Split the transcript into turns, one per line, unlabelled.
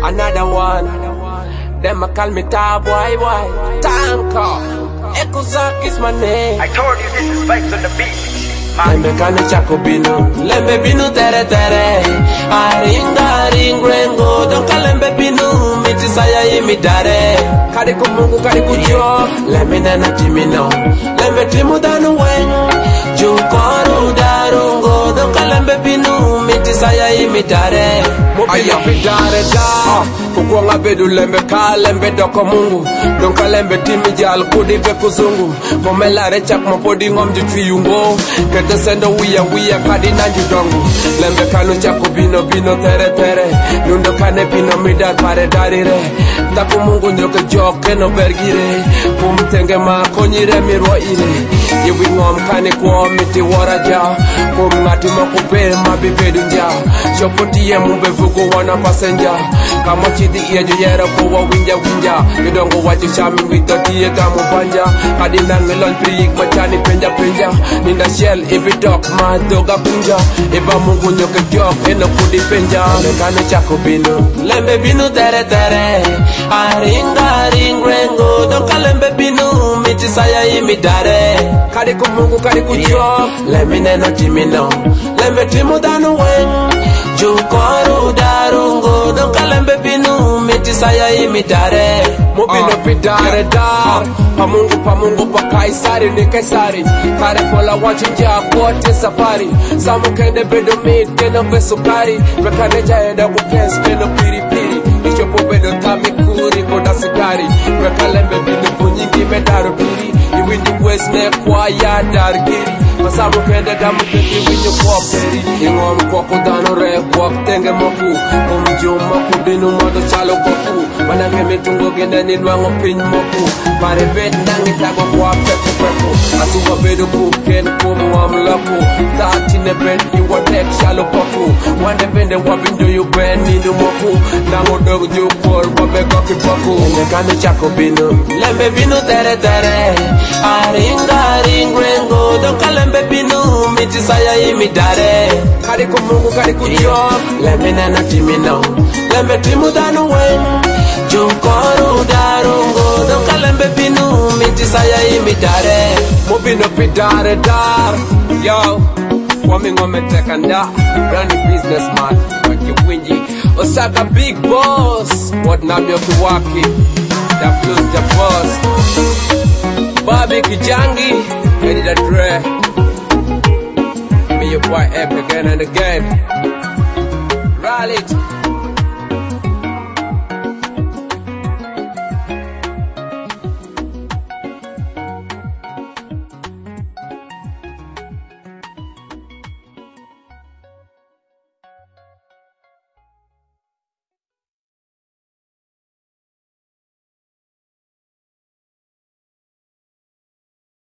another one. Them a call me Tab boy. Tanka, Ekozak is my name.
I told you this is vibes on the beat.
Lembe kane chako binu, lembe binu tere tere. Aringa ringrengo, donka lembe binu, miti saya imidare. Kari kumungu kari kujo, lembe nena timino, lembe timu danu wen. Jukoru darungo, donka lembe binu, miti saya imidare. Aya bidare da, kukuanga bedu lembe ka lembe doko mungu. Donka lembe timi jal kudi be kuzungu. Momelare chak mopodi ngom jutwiyungo. Kete sendo wiya kadi nanju dongu. Lembe kanu chako bino tere. Nundo kane bino mida pare darire. Taku mungu nyoke joke no bergire. Kumtenge ma konyire mirwa ire. Iwi ngom kane kwa miti waraja. Ngati makupe mabibedu nja. Shopotiye mumbe vugu wana passenger. Kama chidi iya juyera kuwa winja. Yudongo wachi shami witotiye kamu banja. Kadi nangelon priik machani penja. Ninda shell ibi dok ma doga punja. Iba mungu nyoke jok eno kudi penja. Lekane chako binu, lembe binu tere. Aringa ringrengo, donka lembe binu, miti saya imidare. Kadi kumungu kadi kujo, lembe neno timino, lembe timu danu wen. Jukoru darungo, donka lembe binu, miti saya imidare. Mubino pidare dar, pamungu pa kaisari ni kaisari. Kare pola wachinja kote safari. Samu kende bedo meat keno besukari. Mekaneja enda kukens keno piri. Nisho pobedo tamikuri koda sikari. Mekalembe binu punyingi medaru piri. Iwinyu wesne kwa ya dargiri. Masamu kende damu kende winyu kwa peri. Ingom kwa kudano re kwa tenge moku. Umjuma kudinu modo chalo koku. Manange mitungo gende nilwango pin moku. Pare bed nangi tago kwa peku. Asuwa bedo kuken kumu amlaku. Tati ne bed iwa tek shalo koku. Wande bende wabindu yu ben nindu moku. Nango dogu jukor wabe goki poku. Lembe kane chako binu, lembe binu tere. Aringa ringrengo, donka lembe binu, miti saya imidare. Kari kumungu kari kujo, lembe nena timino, lembe timu danu wen. Jukoru darungo, donka lembe binu, miti saya imidare. Mubino pidare dar, yo. Wami ngome tekanda, brand businessman, waki winji. Osaka big boss, what nabyo kiwaki, the blues the boss. Bobby Kijangi, ready to Dre. Me your boy Epic again and again. Rally.